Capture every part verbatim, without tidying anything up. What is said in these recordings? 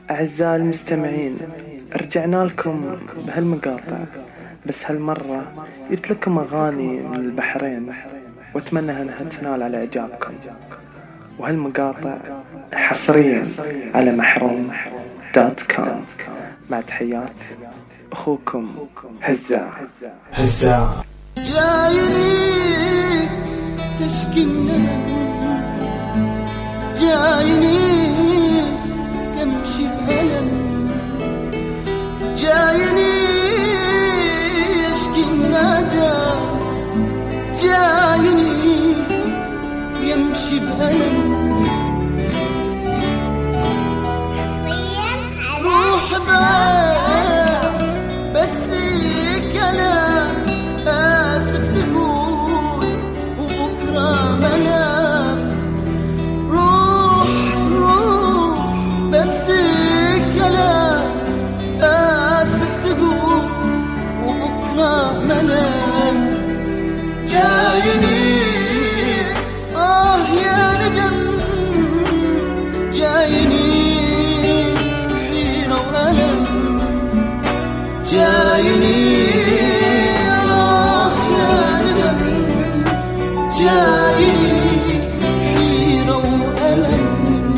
أعزائي المستمعين، رجعنا لكم بهالمقاطع، بس هالمرة جبت لكم أغاني من البحرين وأتمنى أنها تنال على إعجابكم. وهالمقاطع حصريا على محروم دوت كوم، مع تحيات أخوكم هزاع. هزاع جايني تشكي الندم، جايني تمشي بألم، جايني يشكي الندم، جايني يمشي بألم. روح بعد بس كلام آسف تقول وبكرة منام. روح روح بس كلام آسف تقول وبكرة منام. جايني آه يا ندم، جايني حيرة وألم، جايني آه يا ندم، جايني حيرة وألم.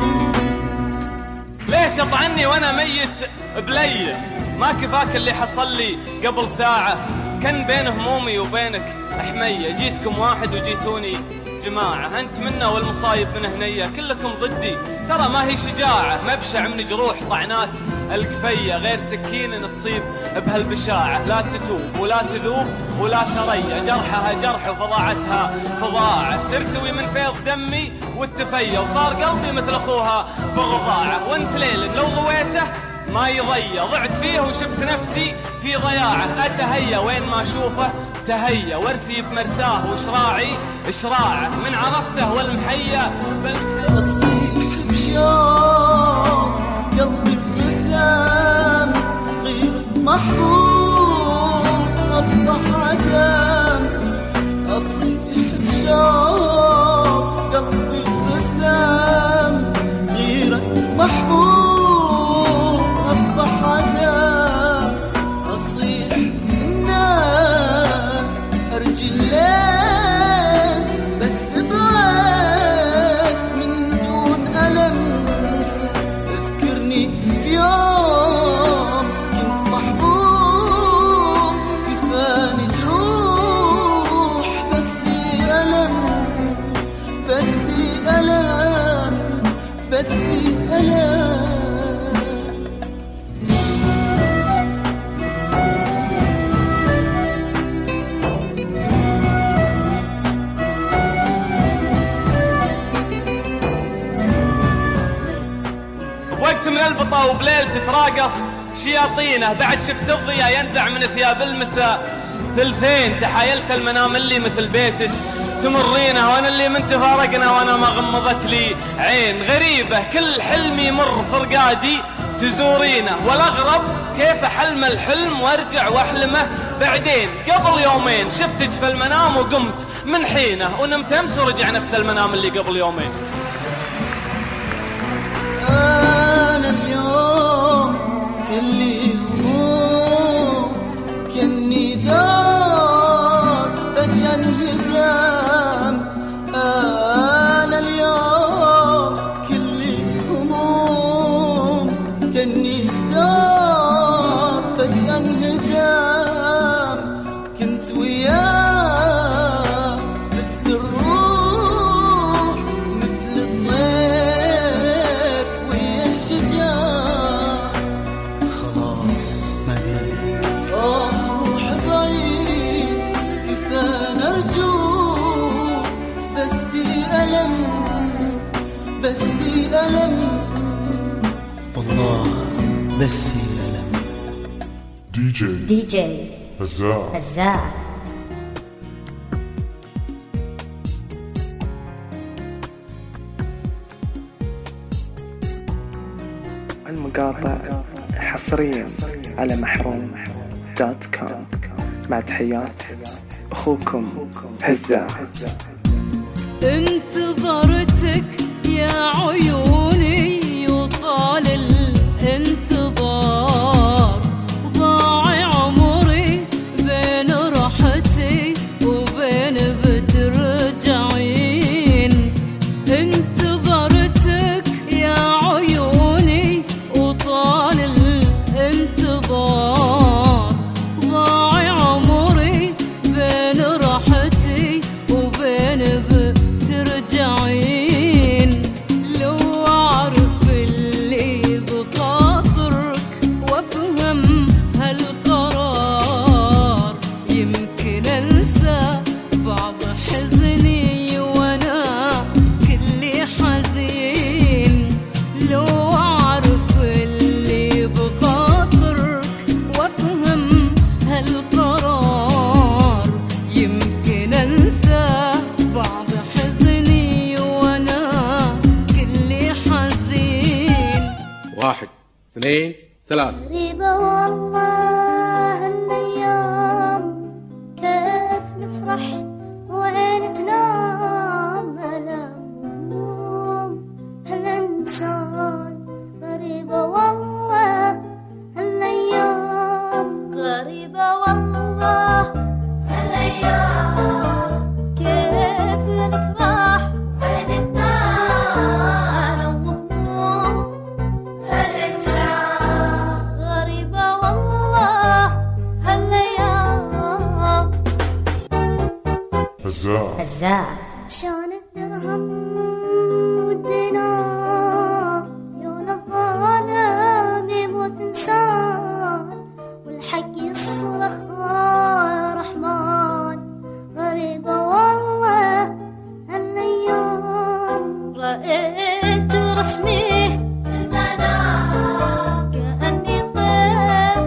ليه تطعني وانا ميت بلي؟ ما كفاك اللي حصل لي قبل ساعة، كان بين همومي وبينك حمية. جيتكم واحد وجيتوني جماعة، انت منا والمصايب من هنية، كلكم ضدي ترى ما هي شجاعة. مبشع من جروح طعنات الكفية، غير سكين تصيب بهالبشاعة. لا تتوب ولا تذوب ولا تريا، جرحها جرح وفضاعتها فضاعة. ترتوي من فيض دمي والتفية، وصار قلبي مثل اخوها بالرضاعة. وانت ليل لو ضويته ما يضيع، ضعت فيه وشفت نفسي في ضياعه. أتهيا وين ما أشوفه تهيا، وارسي بمرساه وشراعي شراعه. من عرفته والمحيا أصيح بشوق قلبي برسام، غيرة محبوب أصبح عدم. أصيح بشوق قلبي برسام، غيرة محبوب أصبح عدم. أصيح الناس أرجي الليل بس بعد من دون ألم. اذكرني في يوم كنت محبوب، كفاني جروح بس ألم، بس ألم، بس ألم. وقت من البطة وبليل تتراقص شياطينه، بعد شفت الضياء ينزع من ثياب المساء. ثلثين تحايلت المنام اللي مثل بيتك تمرينه، وانا اللي من تفارقنا وانا ما غمضت لي عين. غريبة كل حلمي يمر فرقادي تزورينه، والاغرب كيف حلم الحلم وارجع واحلمه بعدين. قبل يومين شفتك في المنام وقمت من حينه، ونمت امس ورجع نفس المنام اللي قبل يومين. أنا اليوم كلي هموم كني دار فجأة انهدام. أنا اليوم كلي هموم كني دار فجأة انهدام. كنت وياه مثل الروح مثل الطير ويا الشجار. خلاص ما بي آه روح بعيد كفاية نرجوك، بس ألم، بس ألم، والله بس ألم. دي جي دي جي هزاع هزاع. المقاطع حصريا على محروم دوت كوم، مع تحيات أخوكم هزاع. انتظرتك يا عيوني وطال واحد اثنين ثلاثة. غريبة والله الأيام، كيف نفرح وعين تنام على هموم هالإنسان. غريبة والله الأيام، غريبة والله الأيام، كيف نفرح وعين تنام على هموم هالإنسان. غريبة والله هالأيام. هزاع هزاع شان الدرهم والدينار، يوم الظالم يموت إنسان، والحق يصرخ يا رحمن. غريبة والله هالأيام، رأيت رسمي المنام، كأني طير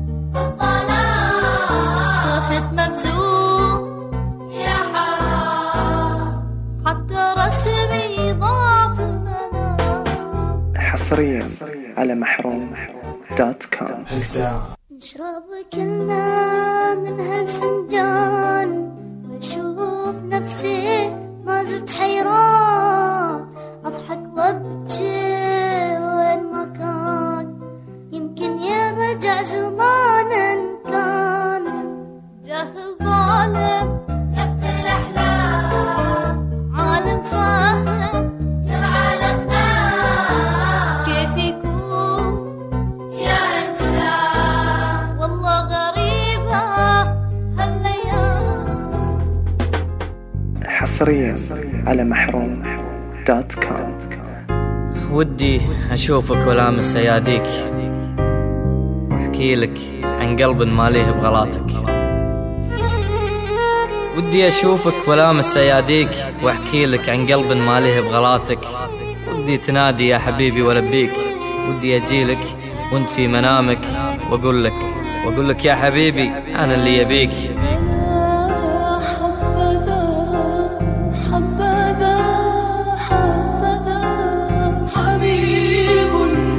الظلام، صرت مبسوط يا حرام، حتى رسمي ضاع في المنام. حصريا على محروم دوت كوم. هزاع نشرب كلنا من هالفنجان، واشوف نفسي ما زلت حيران، اضحك وابكي وين ما كان، يمكن يرجع زمانا كان. جاهل ظالم يقتل احلام، عالم فاهم يرعى الاغنام، كيف يكون يا انسان. والله غريبة هالأيام. حصريا على محروم دوت كوم. ودي أشوفك ولامس أياديك، أحكي لك عن قلب ماليه بغلاطك. ودي أشوفك ولامس أياديك، وأحكي لك عن قلب ماليه بغلاطك. ودي تنادي يا حبيبي ولبيك، ودي أجيلك وانت في منامك، وأقول لك وأقول لك يا حبيبي أنا اللي يبيك. أنا حبذا حبذا حبذا حبيب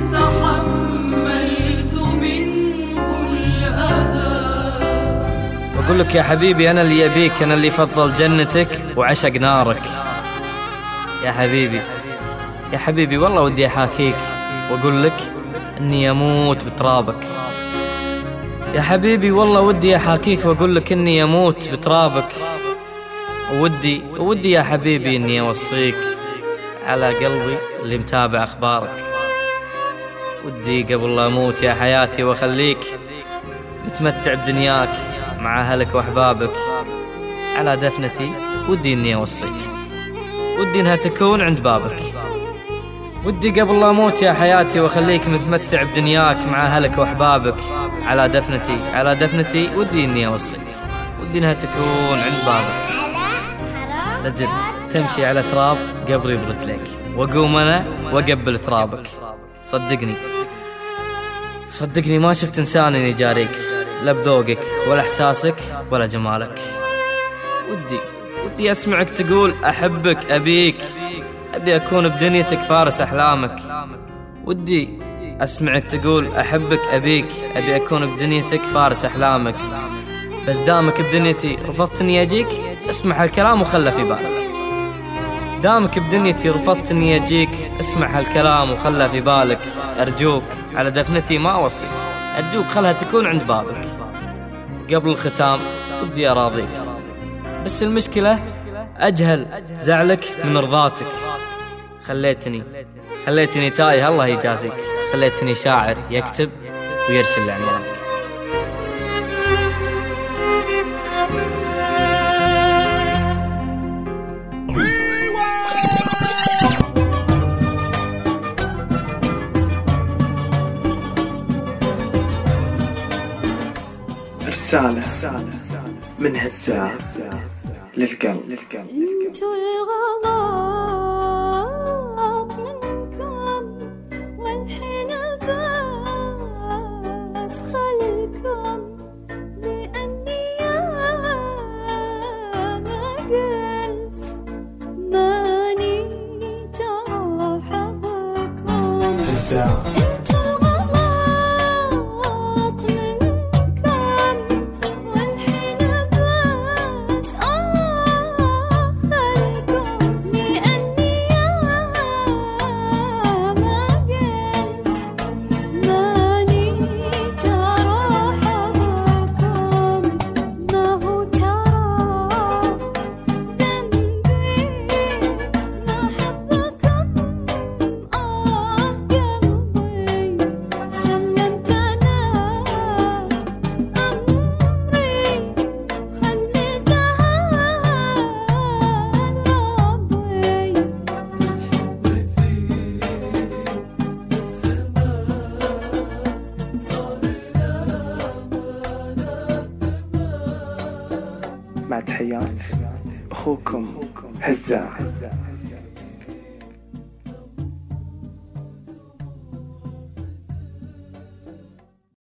تحملت منه الأذى. وأقول لك يا حبيبي أنا اللي يبيك، أنا اللي فضل جنتك وعشق نارك. يا حبيبي يا حبيبي والله ودي أحاكيك، وأقول لك إني أموت بترابك. يا حبيبي والله ودي أحاكيك، وأقول لك إني أموت بترابك. ودي ودي يا حبيبي إني أوصيك على قلبي اللي متابع أخبارك. ودي قبل لا أموت يا حياتي وأخليك متمتع بدنياك مع أهلك وأحبابك. على دفنتي ودي إني أوصيك، ودي إنها تكون عند بابك. ودي قبل لا أموت يا حياتي وأخليك متمتع بدنياك مع أهلك وأحبابك. على دفنتي على دفنتي ودي إني أوصيك، ودي إنها تكون عند بابك. لجل تمشي على تراب قبري برجليك، وأقوم أنا وأقبل ترابك. صدقني صدقني ما شفت إنسان يجاريك، لا بذوقك ولا إحساسك ولا جمالك. ودي ودي أسمعك تقول أحبك أبيك، أبي أكون بدنيتك فارس أحلامك. ودي أسمعك تقول أحبك أبيك، أبي أكون بدنيتك فارس أحلامك. بس دامك بدنيتي رفضت إني أجيك، اسمع هالكلام وخله في بالك. دامك بدنيتي رفضت إني أجيك، اسمع هالكلام وخله في بالك. أرجوك على دفنتي ما أوصيك، أرجوك خلها تكون عند بابك. قبل الختام ودي أراضيك، بس المشكلة أجهل زعلك من رضاتك. خليتني خليتني تايه الله يجازيك، خليتني شاعر يكتب ويرسل عنوانك. رسالة من هزاع للقلب. انتو الغلط منكم، والحين بس خلكم، لأني أنا قلت ماني ترى حظكم. هزاع انتو أخوكم هزاع.